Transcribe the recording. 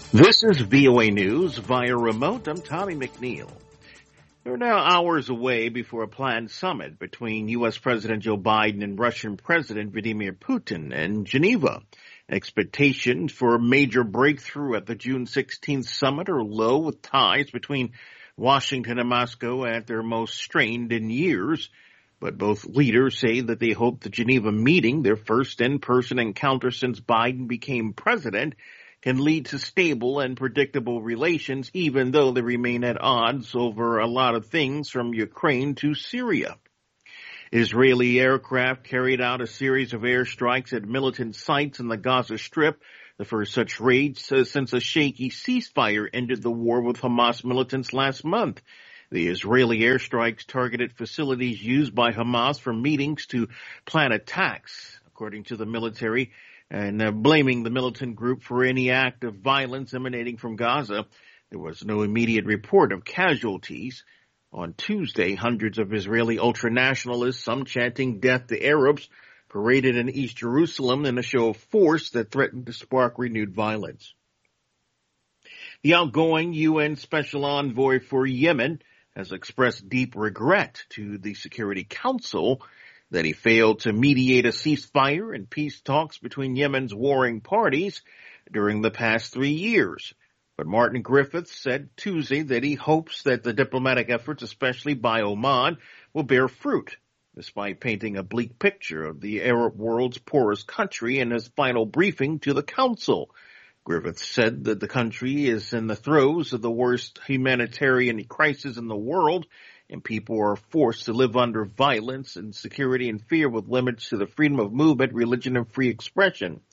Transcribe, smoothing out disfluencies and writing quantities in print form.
This is VOA News via remote. I'm Tommy McNeil. We're now hours away before a planned summit between U.S. President Joe Biden and Russian President Vladimir Putin in Geneva. Expectations for a major breakthrough at the June 16th summit are low, with ties between Washington and Moscow at their most strained in years. But both leaders say that they hope the Geneva meeting, their first in-person encounter since Biden became president, can lead to stable and predictable relations, even though they remain at odds over a lot of things from Ukraine to Syria. Israeli aircraft carried out a series of airstrikes at militant sites in the Gaza Strip, the first such raid since a shaky ceasefire ended the war with Hamas militants last month. The Israeli airstrikes targeted facilities used by Hamas for meetings to plan attacks, according to the military, and blaming the militant group for any act of violence emanating from Gaza. There was no immediate report of casualties. On Tuesday, hundreds of Israeli ultranationalists, some chanting death to Arabs, paraded in East Jerusalem in a show of force that threatened to spark renewed violence. The outgoing UN Special Envoy for Yemen has expressed deep regret to the Security Council that he failed to mediate a ceasefire and peace talks between Yemen's warring parties during the past 3 years. But Martin Griffiths said Tuesday that he hopes that the diplomatic efforts, especially by Oman, will bear fruit, despite painting a bleak picture of the Arab world's poorest country in his final briefing to the Council. Griffiths said that the country is in the throes of the worst humanitarian crisis in the world, and people are forced to live under violence, insecurity, and fear with limits to the freedom of movement, religion, and free expression.